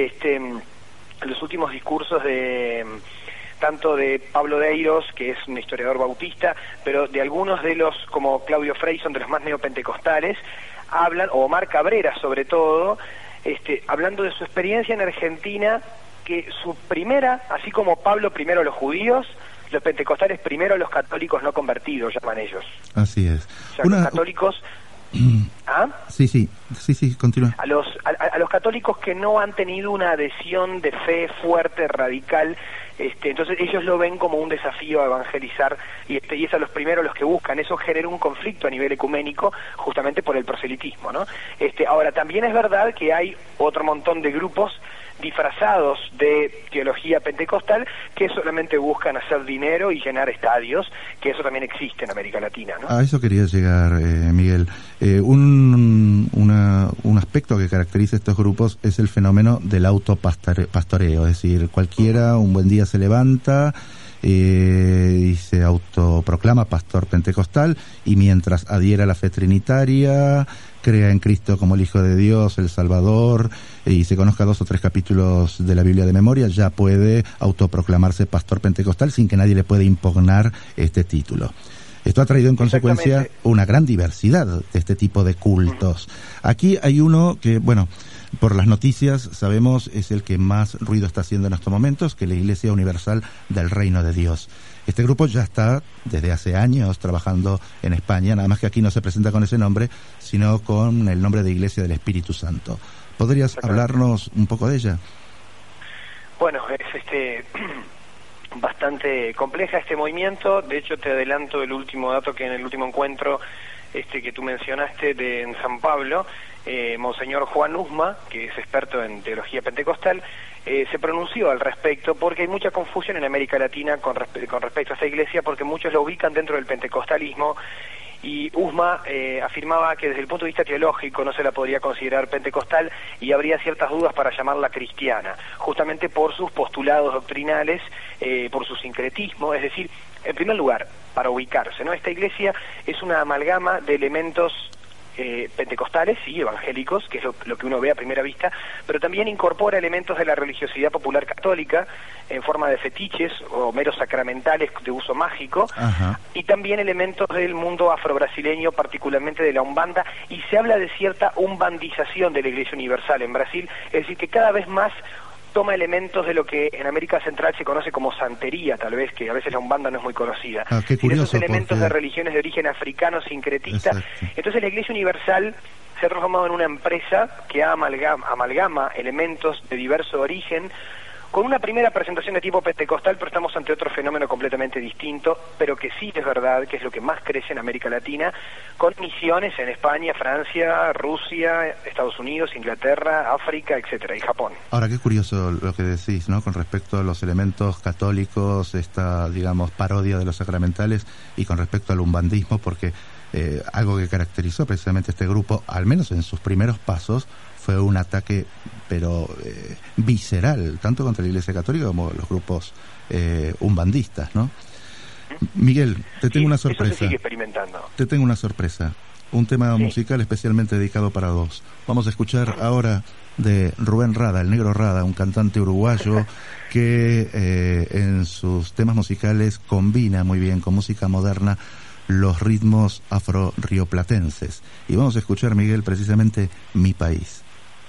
los últimos discursos de tanto de Pablo Deiros, que es un historiador bautista, pero de algunos de los, como Claudio Freyson, de los más neopentecostales, hablan, o Omar Cabrera sobre todo, hablando de su experiencia en Argentina, que su primera, así como Pablo primero a los judíos, los pentecostales primero a los católicos no convertidos, llaman ellos. Así es. O sea, los católicos... ¿Ah? Sí, continúa. A los católicos que no han tenido una adhesión de fe fuerte, radical, entonces ellos lo ven como un desafío a evangelizar, y es a los primeros los que buscan. Eso genera un conflicto a nivel ecuménico, justamente por el proselitismo, ¿no? Ahora, también es verdad que hay otro montón de grupos disfrazados de teología pentecostal que solamente buscan hacer dinero y llenar estadios, que eso también existe en América Latina, ¿no? A eso quería llegar, Miguel. Un aspecto que caracteriza estos grupos es el fenómeno del autopastoreo, es decir, cualquiera un buen día se levanta y se autoproclama pastor pentecostal, y mientras adhiera a la fe trinitaria, crea en Cristo como el Hijo de Dios, el Salvador, y se conozca 2 o 3 capítulos de la Biblia de memoria, ya puede autoproclamarse pastor pentecostal sin que nadie le pueda impugnar este título. Esto ha traído en consecuencia una gran diversidad de este tipo de cultos. Aquí hay uno que, bueno, por las noticias sabemos es el que más ruido está haciendo en estos momentos, que es la Iglesia Universal del Reino de Dios. Este grupo ya está desde hace años trabajando en España, nada más que aquí no se presenta con ese nombre, sino con el nombre de Iglesia del Espíritu Santo. ¿Podrías hablarnos un poco de ella? Bueno, es bastante compleja este movimiento. De hecho, te adelanto el último dato, que en el último encuentro que tú mencionaste en San Pablo, Monseñor Juan Usma, que es experto en teología pentecostal, se pronunció al respecto, porque hay mucha confusión en América Latina con respecto a esta iglesia, porque muchos la ubican dentro del pentecostalismo, y Usma afirmaba que desde el punto de vista teológico no se la podría considerar pentecostal y habría ciertas dudas para llamarla cristiana, justamente por sus postulados doctrinales, por su sincretismo. Es decir, en primer lugar, para ubicarse, ¿no? Esta iglesia es una amalgama de elementos pentecostales y evangélicos, que es lo que uno ve a primera vista, pero también incorpora elementos de la religiosidad popular católica en forma de fetiches o meros sacramentales de uso mágico. Ajá. Y también elementos del mundo afrobrasileño, particularmente de la Umbanda, y se habla de cierta umbandización de la Iglesia Universal en Brasil, es decir, que cada vez más toma elementos de lo que en América Central se conoce como santería, tal vez, que a veces la Umbanda no es muy conocida. Qué curioso, esos elementos de religiones de origen africano, sincretista. Exacto. Entonces la Iglesia Universal se ha transformado en una empresa que amalgama elementos de diverso origen, con una primera presentación de tipo pentecostal, pero estamos ante otro fenómeno completamente distinto, pero que sí es verdad que es lo que más crece en América Latina, con misiones en España, Francia, Rusia, Estados Unidos, Inglaterra, África, etcétera, y Japón. Ahora, qué curioso lo que decís, ¿no?, con respecto a los elementos católicos, esta, digamos, parodia de los sacramentales, y con respecto al umbandismo, porque algo que caracterizó precisamente este grupo, al menos en sus primeros pasos, fue un ataque, pero visceral, tanto contra la Iglesia Católica como los grupos umbandistas, ¿no? Miguel, te tengo una sorpresa. Eso se sigue experimentando. Te tengo una sorpresa. Un tema musical especialmente dedicado para vos. Vamos a escuchar ahora de Rubén Rada, el Negro Rada, un cantante uruguayo que en sus temas musicales combina muy bien con música moderna los ritmos afro-rioplatenses. Y vamos a escuchar, Miguel, precisamente Mi País.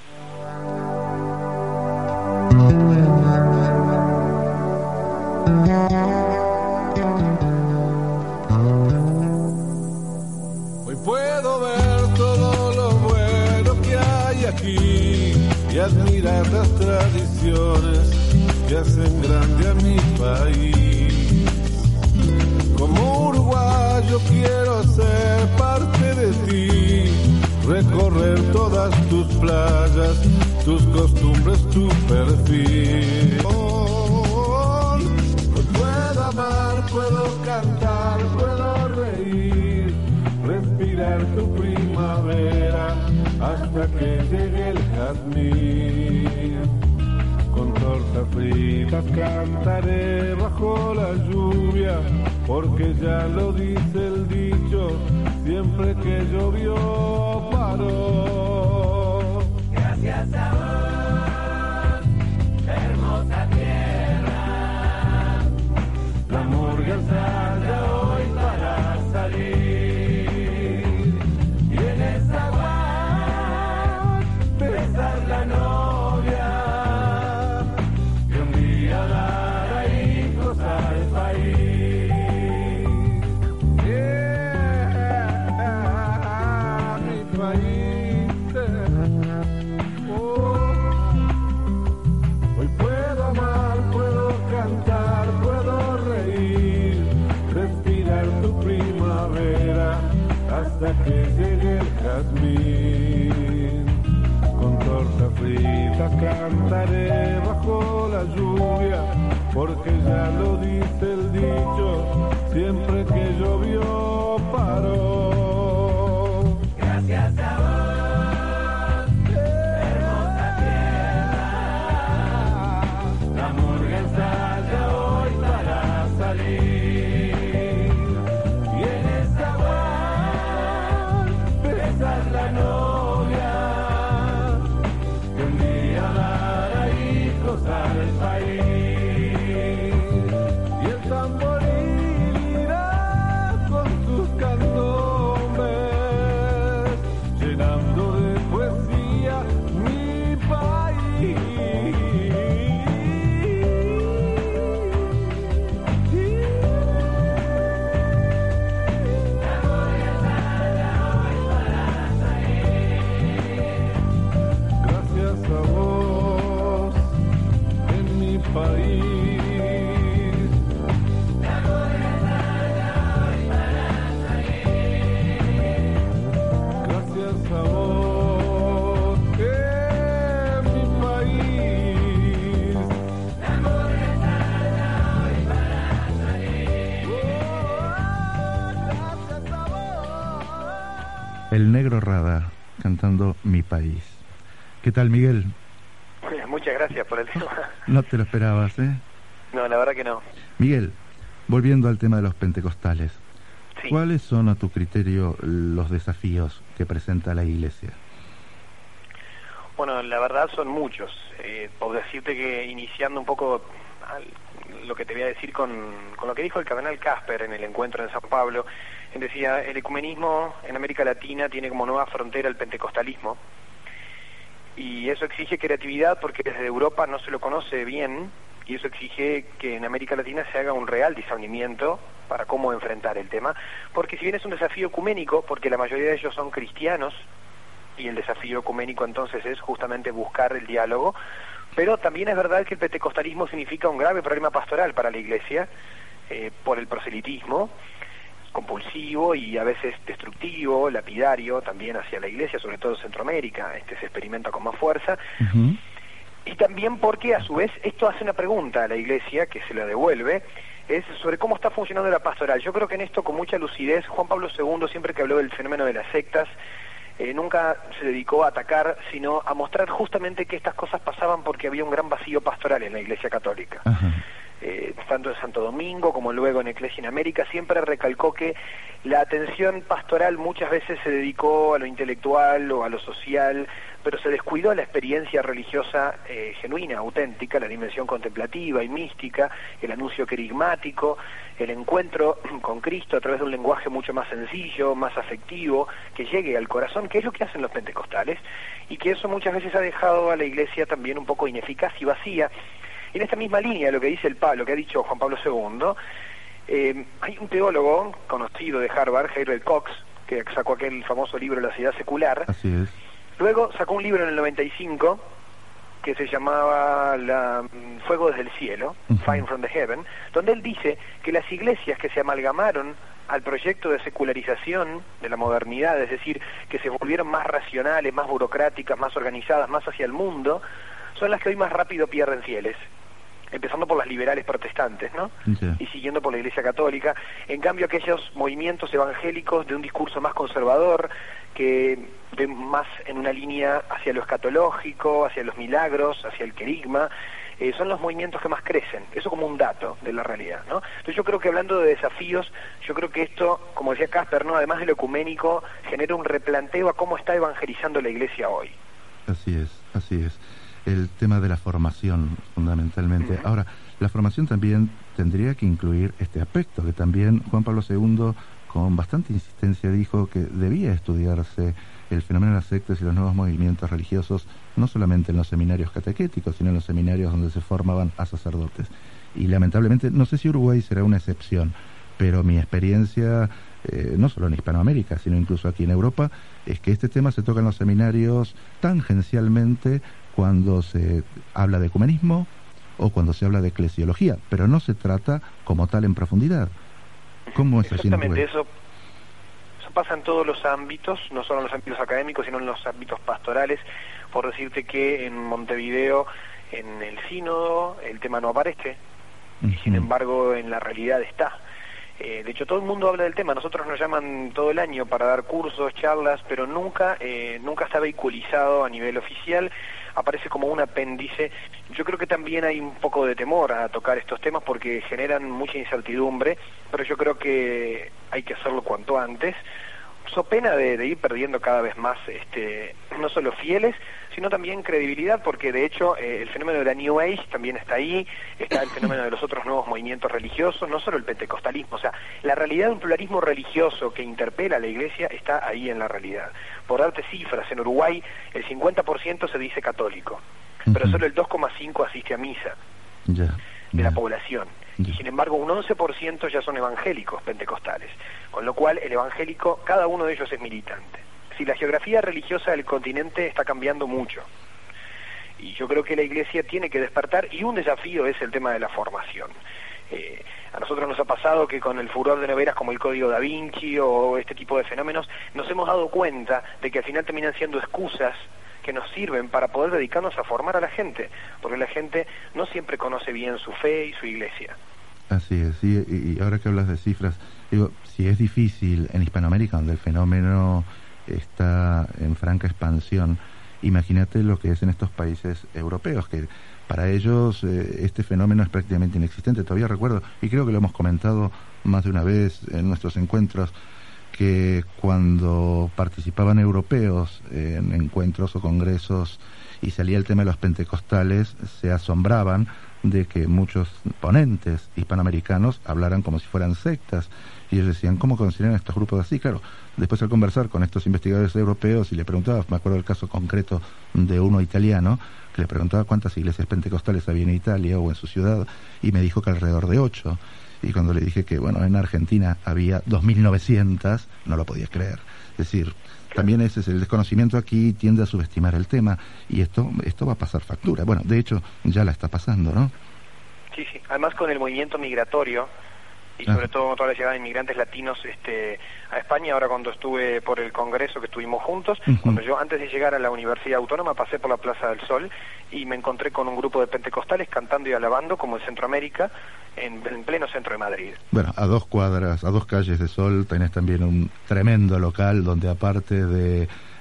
Hoy puedo ver todo lo bueno que hay aquí y admirar las tradiciones que hacen grande a mi país. Como uruguayo quiero ser parte de ti, recorrer todas tus playas, tus costumbres, tu perfil. Puedo amar, puedo cantar, puedo reír, respirar tu primavera hasta que llegue el jazmín. Con tortas fritas cantaré bajo la lluvia, porque ya lo dice el dicho, siempre que llovió paró. Gracias a vos, hermosa tierra, la murga ensaya hoy para salir, y en esa guay besar la novia, que un día dará hijos al país. Mi país. Hoy puedo amar, puedo cantar, puedo reír, respirar tu primavera hasta que llegue el jazmín. Con tortas fritas cantaré bajo la lluvia, porque ya lo dice el dicho, siempre que llovió paró. Gracias a vos, hermosa tierra, la murga ensaya hoy para salir, y en esa guay besar la novia, que un día dará hijos al país. Y el tamboril irá con sus candombres, llenando de poesía mi país. Gracias a vos, en mi país. Gracias a vos, en mi país. Gracias a vos. El Negro Rada, cantando Mi País. ¿Qué tal, Miguel? Muchas gracias por el tema. No te lo esperabas, ¿eh? No, la verdad que no. Miguel, volviendo al tema de los pentecostales, Sí. ¿cuáles son a tu criterio los desafíos que presenta la Iglesia? Bueno, la verdad son muchos. Por decirte que iniciando un poco lo que te voy a decir con lo que dijo el cardenal Casper en el encuentro en San Pablo, él decía, el ecumenismo en América Latina tiene como nueva frontera el pentecostalismo, y eso exige creatividad porque desde Europa no se lo conoce bien, y eso exige que en América Latina se haga un real discernimiento para cómo enfrentar el tema, porque si bien es un desafío ecuménico, porque la mayoría de ellos son cristianos, y el desafío ecuménico entonces es justamente buscar el diálogo, pero también es verdad que el pentecostalismo significa un grave problema pastoral para la Iglesia, por el proselitismo compulsivo y a veces destructivo, lapidario también hacia la Iglesia, sobre todo en Centroamérica, se experimenta con más fuerza. Uh-huh. Y también porque a su vez esto hace una pregunta a la Iglesia que se la devuelve, es sobre cómo está funcionando la pastoral. Yo creo que en esto con mucha lucidez Juan Pablo II, siempre que habló del fenómeno de las sectas, nunca se dedicó a atacar, sino a mostrar justamente que estas cosas pasaban porque había un gran vacío pastoral en la Iglesia Católica. tanto en Santo Domingo como luego en Iglesia en América, siempre recalcó que la atención pastoral muchas veces se dedicó a lo intelectual o a lo social, pero se descuidó la experiencia religiosa genuina, auténtica, la dimensión contemplativa y mística, el anuncio querigmático, el encuentro con Cristo a través de un lenguaje mucho más sencillo, más afectivo, que llegue al corazón, que es lo que hacen los pentecostales, y que eso muchas veces ha dejado a la Iglesia también un poco ineficaz y vacía. Y en esta misma línea, lo que dice lo que ha dicho Juan Pablo II, hay un teólogo conocido de Harvard, Harold Cox, que sacó aquel famoso libro La Sociedad Secular. Así es. Luego sacó un libro en el 95 que se llamaba Fuego desde el Cielo, Fire from the Heaven, donde él dice que las iglesias que se amalgamaron al proyecto de secularización de la modernidad, es decir, que se volvieron más racionales, más burocráticas, más organizadas, más hacia el mundo, son las que hoy más rápido pierden fieles, empezando por las liberales protestantes, ¿no? Yeah. Y siguiendo por la Iglesia Católica. En cambio, aquellos movimientos evangélicos de un discurso más conservador, que de más en una línea hacia lo escatológico, hacia los milagros, hacia el querigma, son los movimientos que más crecen. Eso como un dato de la realidad, ¿no? Entonces yo creo que hablando de desafíos, yo creo que esto, como decía Casper, ¿no?, además de lo ecuménico, genera un replanteo a cómo está evangelizando la Iglesia hoy. Así es, así es. El tema de la formación, fundamentalmente. Uh-huh. Ahora, la formación también tendría que incluir este aspecto, que también Juan Pablo II, con bastante insistencia, dijo que debía estudiarse el fenómeno de las sectas y los nuevos movimientos religiosos, no solamente en los seminarios catequéticos, sino en los seminarios donde se formaban a sacerdotes. Y lamentablemente, no sé si Uruguay será una excepción, pero mi experiencia, no solo en Hispanoamérica, sino incluso aquí en Europa, es que este tema se toca en los seminarios tangencialmente cuando se habla de ecumenismo o cuando se habla de eclesiología, pero no se trata como tal en profundidad. ¿Cómo es así en Uruguay? Exactamente, eso pasa en todos los ámbitos, no solo en los ámbitos académicos, sino en los ámbitos pastorales. Por decirte que en Montevideo, en el sínodo, el tema no aparece, y sin embargo en la realidad está. De hecho, todo el mundo habla del tema. Nosotros nos llaman todo el año para dar cursos, charlas, pero nunca está vehiculizado a nivel oficial. Aparece como un apéndice. Yo creo que también hay un poco de temor a tocar estos temas porque generan mucha incertidumbre, pero yo creo que hay que hacerlo cuanto antes, so pena de ir perdiendo cada vez más no solo fieles, sino también credibilidad, porque de hecho el fenómeno de la New Age también está ahí, está el fenómeno de los otros nuevos movimientos religiosos, no solo el pentecostalismo. O sea, la realidad de un pluralismo religioso que interpela a la Iglesia está ahí en la realidad. Por darte cifras, en Uruguay el 50% se dice católico, pero solo el 2,5% asiste a misa de la población. Y sin embargo un 11% ya son evangélicos pentecostales, con lo cual el evangélico, cada uno de ellos es militante. Si la geografía religiosa del continente está cambiando mucho, y yo creo que la Iglesia tiene que despertar, y un desafío es el tema de la formación. A nosotros nos ha pasado que con el furor de novelas como el Código Da Vinci o este tipo de fenómenos, nos hemos dado cuenta de que al final terminan siendo excusas que nos sirven para poder dedicarnos a formar a la gente, porque la gente no siempre conoce bien su fe y su iglesia. Así es, y ahora que hablas de cifras, digo, si es difícil en Hispanoamérica, donde el fenómeno está en franca expansión, imagínate lo que es en estos países europeos, que para ellos este fenómeno es prácticamente inexistente. Todavía recuerdo, y creo que lo hemos comentado más de una vez en nuestros encuentros, que cuando participaban europeos en encuentros o congresos y salía el tema de los pentecostales, se asombraban de que muchos ponentes hispanoamericanos hablaran como si fueran sectas, y ellos decían, ¿cómo consideran estos grupos así? Claro, después al conversar con estos investigadores europeos y le preguntaba, me acuerdo del caso concreto de uno italiano, que le preguntaba cuántas iglesias pentecostales había en Italia o en su ciudad, y me dijo que alrededor de 8, y cuando le dije que, bueno, en Argentina había 2.900, no lo podía creer. Es decir, también ese es el desconocimiento aquí, tiende a subestimar el tema, y esto va a pasar factura. Bueno, de hecho, ya la está pasando, ¿no? Sí, además con el movimiento migratorio, y sobre todo toda la llegada de inmigrantes latinos a España. Ahora cuando estuve por el congreso que estuvimos juntos, cuando yo antes de llegar a la Universidad Autónoma pasé por la Plaza del Sol y me encontré con un grupo de pentecostales cantando y alabando como en Centroamérica, en pleno centro de Madrid. Bueno, a 2 cuadras, a 2 calles de Sol tenés también un tremendo local donde aparte de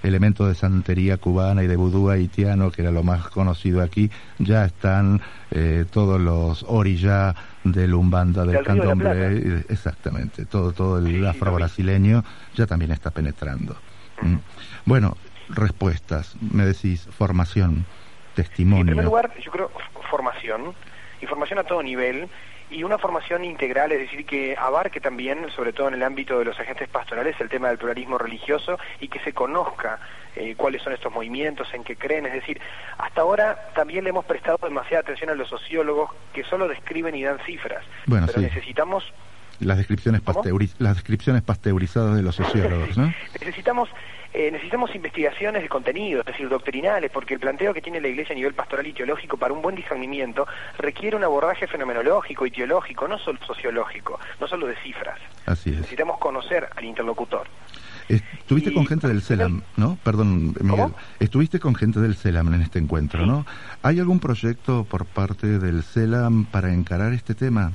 elementos de santería cubana y de vudú haitiano, que era lo más conocido aquí, ya están todos los orillá del Umbanda, del Candomblé, exactamente, todo el afro-brasileño ya también está penetrando. Bueno, respuestas, me decís, formación, testimonio. En primer lugar, yo creo información a todo nivel, y una formación integral, es decir, que abarque también, sobre todo en el ámbito de los agentes pastorales, el tema del pluralismo religioso, y que se conozca cuáles son estos movimientos, en qué creen. Es decir, hasta ahora también le hemos prestado demasiada atención a los sociólogos, que solo describen y dan cifras. Bueno, pero sí. necesitamos... Las descripciones pasteurizadas de los sociólogos, ¿no? Necesitamos investigaciones de contenido, es decir, doctrinales, porque el planteo que tiene la Iglesia a nivel pastoral y teológico para un buen discernimiento requiere un abordaje fenomenológico y teológico, no solo sociológico, no solo de cifras. Así es. Necesitamos conocer al interlocutor. Estuviste con gente del CELAM, ¿no? Perdón, Miguel. ¿Cómo? Estuviste con gente del CELAM en este encuentro, ¿no? ¿Hay algún proyecto por parte del CELAM para encarar este tema?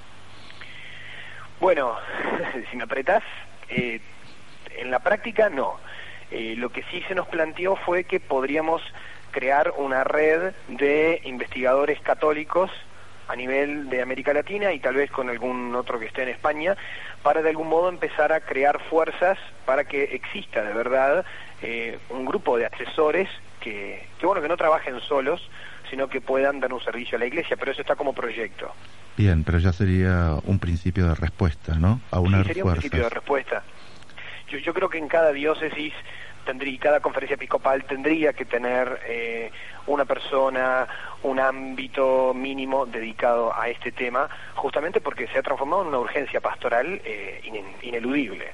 Bueno, si me apretás, en la práctica no. Lo que sí se nos planteó fue que podríamos crear una red de investigadores católicos a nivel de América Latina y tal vez con algún otro que esté en España, para de algún modo empezar a crear fuerzas para que exista de verdad un grupo de asesores que no trabajen solos, sino que puedan dar un servicio a la Iglesia, pero eso está como proyecto. Bien, pero ya sería un principio de respuesta, ¿no? Sí, sería un principio de respuesta. Yo creo que en cada diócesis cada conferencia episcopal tendría que tener una persona, un ámbito mínimo dedicado a este tema, justamente porque se ha transformado en una urgencia pastoral ineludible.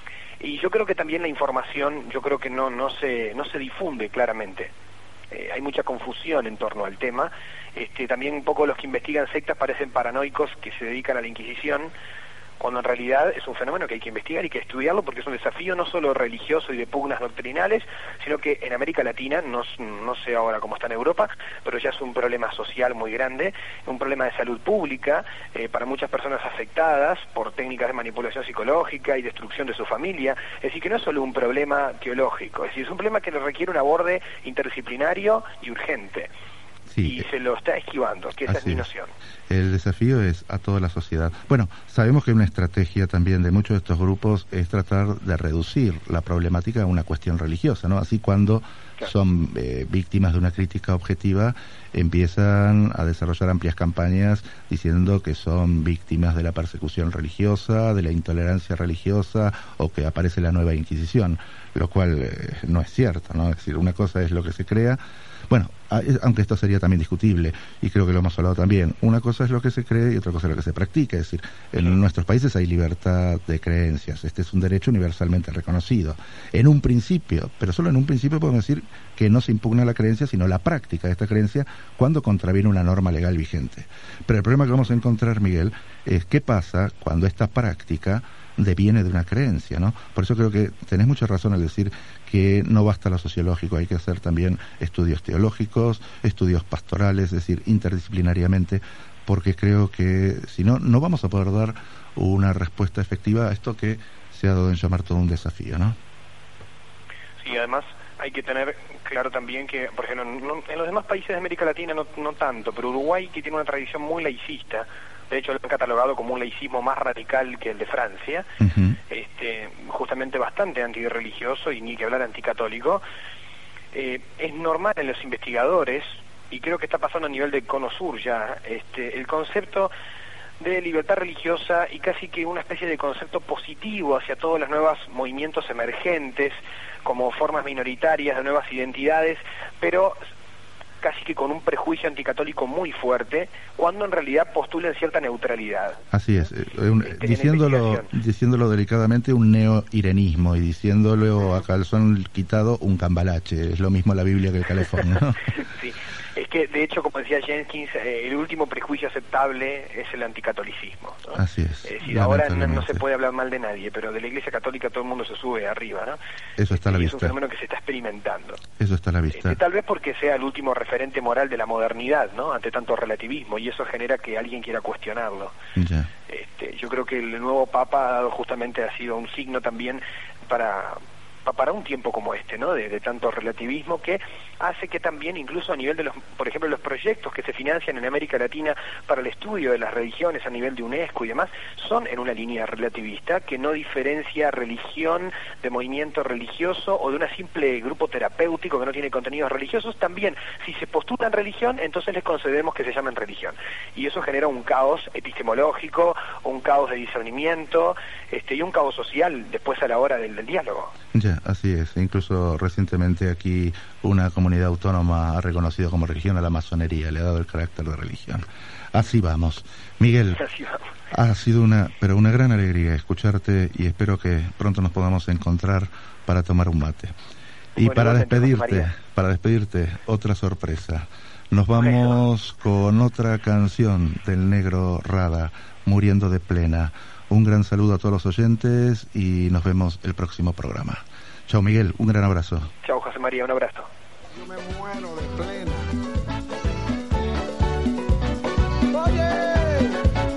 Y yo creo que también la información, yo creo que no se difunde claramente. Hay mucha confusión en torno al tema. También un poco los que investigan sectas parecen paranoicos que se dedican a la Inquisición, cuando en realidad es un fenómeno que hay que investigar y que estudiarlo, porque es un desafío no solo religioso y de pugnas doctrinales, sino que en América Latina, no sé ahora cómo está en Europa, pero ya es un problema social muy grande, un problema de salud pública para muchas personas afectadas por técnicas de manipulación psicológica y destrucción de su familia. Es decir, que no es solo un problema teológico, es decir, es un problema que requiere un aborde interdisciplinario y urgente. Sí, y se lo está esquivando, que esa es mi noción. El desafío es a toda la sociedad. Bueno, sabemos que una estrategia también de muchos de estos grupos es tratar de reducir la problemática a una cuestión religiosa, ¿no? Así cuando son víctimas de una crítica objetiva, empiezan a desarrollar amplias campañas diciendo que son víctimas de la persecución religiosa, de la intolerancia religiosa, o que aparece la nueva Inquisición, lo cual no es cierto, ¿no? Es decir, una cosa es lo que se crea. Bueno, aunque esto sería también discutible, y creo que lo hemos hablado también, una cosa es lo que se cree y otra cosa es lo que se practica. Es decir, en nuestros países hay libertad de creencias, este es un derecho universalmente reconocido. En un principio, pero solo en un principio podemos decir que no se impugna la creencia, sino la práctica de esta creencia cuando contraviene una norma legal vigente. Pero el problema que vamos a encontrar, Miguel, es qué pasa cuando esta práctica deviene de una creencia, ¿no? Por eso creo que tenés mucha razón al decir que no basta lo sociológico, hay que hacer también estudios teológicos, estudios pastorales, es decir, interdisciplinariamente, porque creo que si no, no vamos a poder dar una respuesta efectiva a esto que se ha dado en llamar todo un desafío, ¿no? Sí, además hay que tener claro también que, por ejemplo, en los demás países de América Latina no tanto, pero Uruguay, que tiene una tradición muy laicista, de hecho lo han catalogado como un laicismo más radical que el de Francia, justamente bastante antirreligioso y ni que hablar anticatólico. Es normal en los investigadores, y creo que está pasando a nivel del Cono Sur ya, el concepto de libertad religiosa y casi que una especie de concepto positivo hacia todos los nuevos movimientos emergentes, como formas minoritarias de nuevas identidades, pero casi que con un prejuicio anticatólico muy fuerte, cuando en realidad postulan cierta neutralidad. Así es, diciéndolo delicadamente, un neo-irenismo, y diciéndolo a calzón quitado, un cambalache. Es lo mismo la Biblia que el calefón, ¿no? Sí, es que de hecho, como decía Jenkins, el último prejuicio aceptable es el anticatolicismo, ¿no? Así es. Es decir, ahora no se puede hablar mal de nadie, pero de la Iglesia Católica todo el mundo se sube arriba, ¿no? Eso está a la vista. Es un fenómeno que se está experimentando. Eso está a la vista. Tal vez porque sea el último referente moral de la modernidad, ¿no? Ante tanto relativismo, y eso genera que alguien quiera cuestionarlo. Ya. Yo creo que el nuevo Papa justamente ha sido un signo también para para un tiempo como este, ¿no? De tanto relativismo, que hace que también, incluso a nivel de por ejemplo, los proyectos que se financian en América Latina para el estudio de las religiones a nivel de UNESCO y demás, son en una línea relativista que no diferencia religión de movimiento religioso o de un simple grupo terapéutico que no tiene contenidos religiosos. También, si se postulan religión, entonces les concedemos que se llamen religión. Y eso genera un caos epistemológico, un caos de discernimiento, y un caos social después a la hora del diálogo. Ya, así es. Incluso recientemente aquí una comunidad autónoma ha reconocido como religión a la masonería, le ha dado el carácter de religión. Así vamos. Miguel, Así vamos. ha sido una gran alegría escucharte y espero que pronto nos podamos encontrar para tomar un mate. Y Bueno, para despedirte, otra sorpresa. Nos vamos con otra canción del negro Rada, Muriendo de Plena. Un gran saludo a todos los oyentes y nos vemos el próximo programa. Chao Miguel, un gran abrazo. Chao José María, un abrazo. Yo me muero de plena. Oye,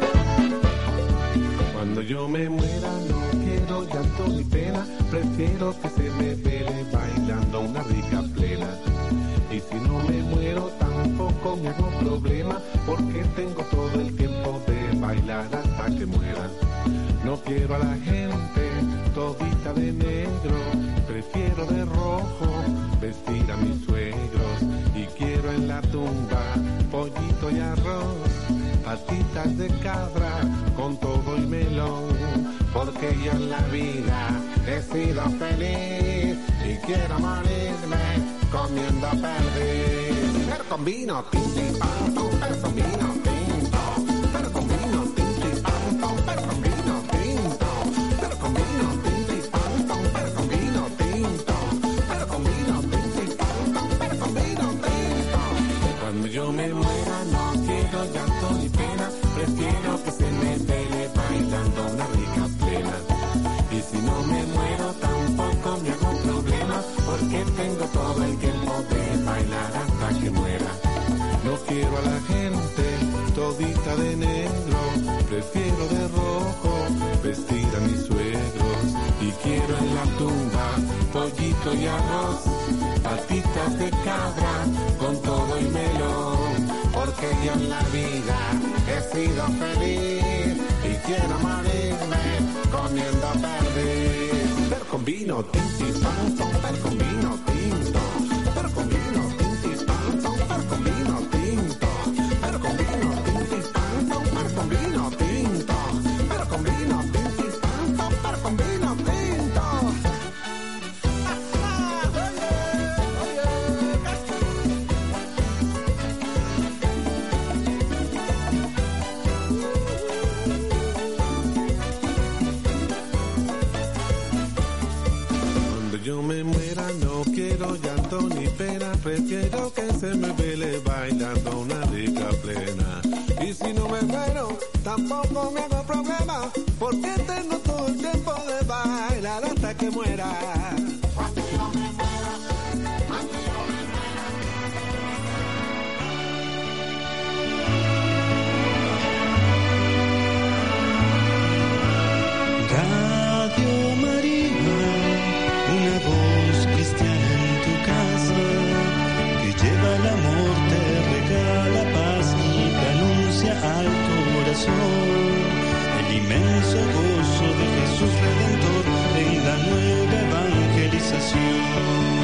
cuando yo me muera no quiero llanto ni pena, prefiero que se me vele bailando una rica plena. Y si no me muero tampoco me hago problema, porque tengo todo el tiempo de bailar hasta que muera. No quiero a la gente todita de negro, prefiero de rojo vestir a mis suegros. Y quiero en la tumba pollito y arroz, patitas de cabra con todo y melón, porque yo en la vida he sido feliz y quiero morirme comiendo perdiz. Pero con vino, tinto, pero con vino, tinto, pero con vino, tinto, pero con vino, tinto, pero con vino, tinto, pero con vino, tinto, pero con vino, tinto, pero con vino, tinto. Cuando yo me muera no quiero llanto ni pena, prefiero que se me vele bailando una rica plena. Y si no me muero tampoco me hago problema, porque tengo todo el tiempo de bailar hasta que muera. No quiero a la gente todita de negro, prefiero de rojo vestir a mis suegros. Y quiero en la tumba pollito y arroz, patitas de cabra con todo y melón, porque yo en la vida he sido feliz y quiero morirme comiendo perdiz. Pero con vino, tinto, pero con vino, tinto, pero con vino, tinto, pero con vino, tinto, pero con vino, tinto, pero con vino, tinto, pero con vino, tinto, pero con vino, tinto. Yo me muera, no quiero llanto ni pena, prefiero que se me vele bailando una rica plena. Y si no me muero, tampoco me hago problema, porque tengo todo el tiempo de bailar hasta que muera. Cuando yo me muera, cuando yo me muera. Radio María, una voz cristiana en tu casa, que lleva el amor, te regala paz y te anuncia al corazón el inmenso gozo de Jesús Redentor en la nueva evangelización.